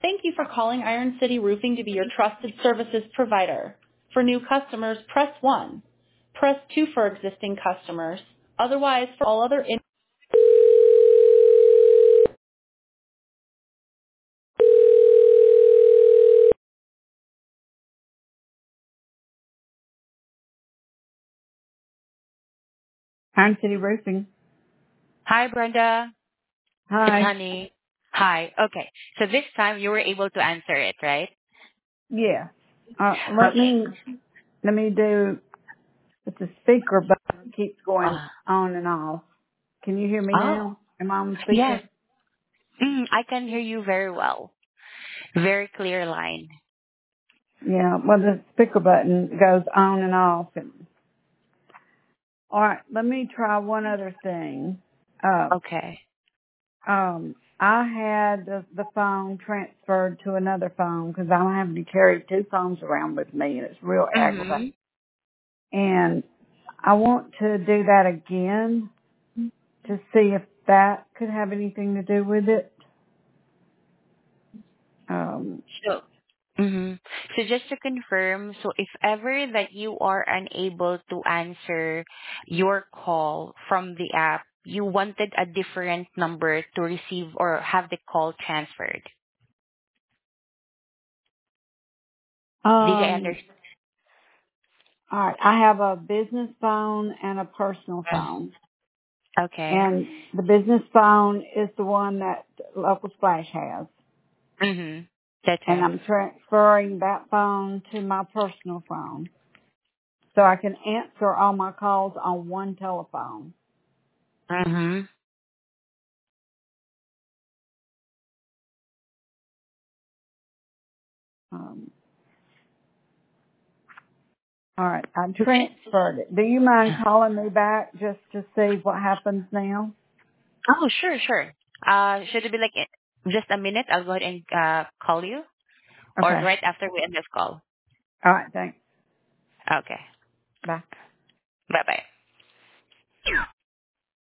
Thank you for calling Iron City Roofing to be your trusted services provider. For new customers, press 1. Press 2 for existing customers. Otherwise, for all other Iron City Roofing. Hi, Brenda. It's Hi. Honey. Hi. Okay. So this time you were able to answer it, right? Yeah. Let Okay. me do. It's a speaker button keeps going Uh, on and off. Can you hear me oh, now? Am I on yes. speaker? I can hear you very well. Very clear line. Yeah. Well, the speaker button goes on and off. All right. Let me try one other thing. Okay. I had the phone transferred to another phone because I'm having to carry two phones around with me, and it's real aggravating. Mm-hmm. And I want to do that again to see if that could have anything to do with it. So, so just to confirm, so if ever that you are unable to answer your call from the app, you wanted a different number to receive or have the call transferred. Did I Um, understand? all right. I have a business phone and a personal phone. Okay. And the business phone is the one that Local Splash has. Mm-hmm. That's And right. I'm transferring that phone to my personal phone, so I can answer all my calls on one telephone. Mm-hmm. Um, all right, I transferred it. Do you mind calling me back just to see what happens now? Oh, sure, sure. Should it be like just a minute? I'll go ahead and call you, or Okay. right after we end this call. All right, thanks. Okay. Bye. Bye bye.